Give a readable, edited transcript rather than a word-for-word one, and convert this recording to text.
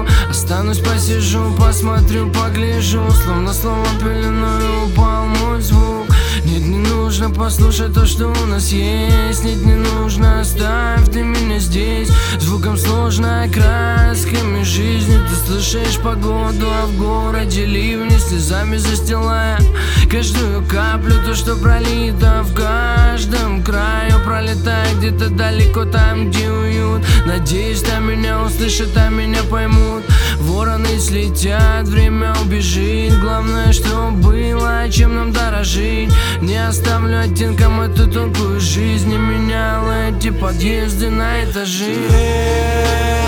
Останусь, посижу, посмотрю, погляжу. Словно словом пеленою упал мой звук. Нет, не нужно послушать то, что у нас есть. Нет, не нужно, оставь ты меня здесь. Звуком сложной красками жизни. Ты слышишь погоду, а в городе ливни. Слезами застилая каждую каплю. То, что пролито в каждом краю. Пролетая где-то далеко там, где уют. Надеюсь, там меня услышат, там меня поймут. Вороны слетят, время убежит. Главное, что было, чем нам дорожить. Не оставлю оттенком эту тонкую жизнь. Не меняла эти подъезды на этажи.